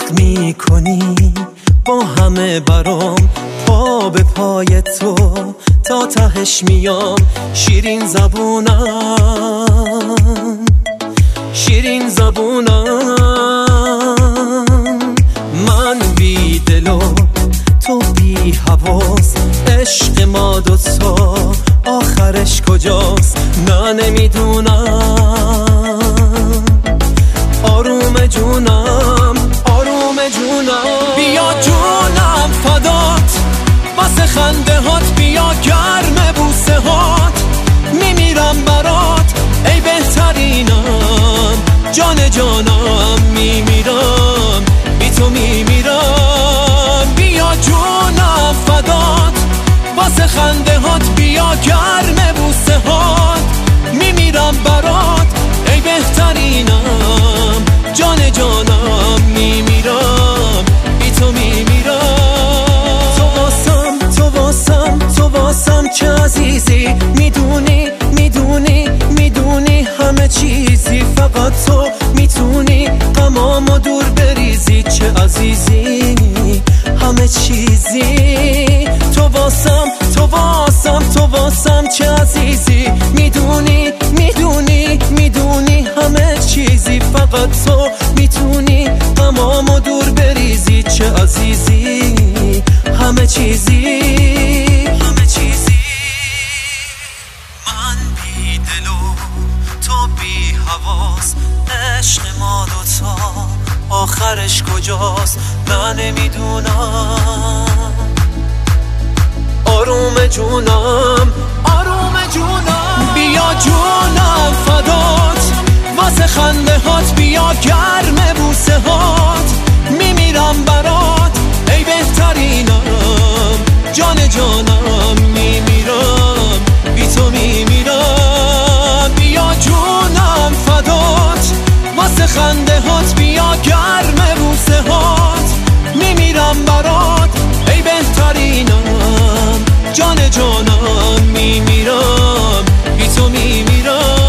فرق میکنی با همه برام، پا به پای تو تا تهش میام. شیرین زبونم، شیرین زبونم، من بی دل و تو بی حواس. عشق ما دوتا آخرش کجاست؟ نه نمیدونم. آروم جونم، آروم جونم، بیا جونم فدات واسه خنده هات، بیا گرم بوسه هات، میمیرم برات ای بهترینم. جان جانم میمیرم بی تو میمیرم. بیا جونم فدات واسه خنده هات، بیا گرم بوسه هات، میمیرم برات ای بهترینم. جان جانم میمیرم بی تو میمیرم. تو واسم، تو واسم، تو واسم چه عزیزی، میدونی میدونی میدونی همه چیزی. فقط تو میتونی غمامو دور بریزی، چه عزیزی همه چیزی. تو واسم، تو واسم، تو واسم چه عزیزی، میدونی میدونی میدونی همه چیزی. فقط تو میتونی غمامو دور بریزی، چه عزیزی همه چیزی، همه چیزی. من بی دل و تو بی حواس، عشق ما دوتا آخرش کجاست؟ من نمیدونم. آروم جونم، آروم جونم، بیا جونم فدات واسه خنده هات، بیا گرم بوسه هات، میمیرم برات ای بهترینم. جان جانم میمیرم بی تو میمیرم. بیا جونم فدات واسه خنده هات، بیا گرم بوسه هات، میمیرم برات ای بهترینم. جان جانم میمیرم بی تو میمیرم.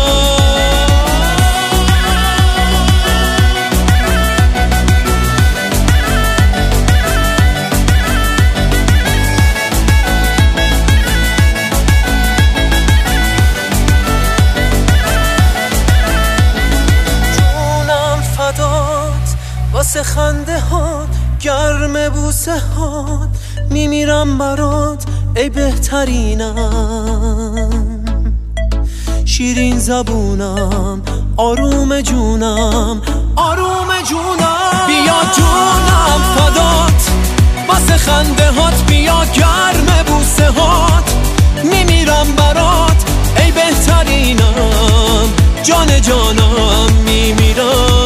جونم فدات واسه خنده هات، گرم بوسه هات، میمیرم برات ای بهترینم. شیرین زبونم، آروم جونم، آروم جونم، بیا جونم فدات واسه خنده هات، بیا گرم بوسه هات، میمیرم برات ای بهترینم. جان جانم میمیرم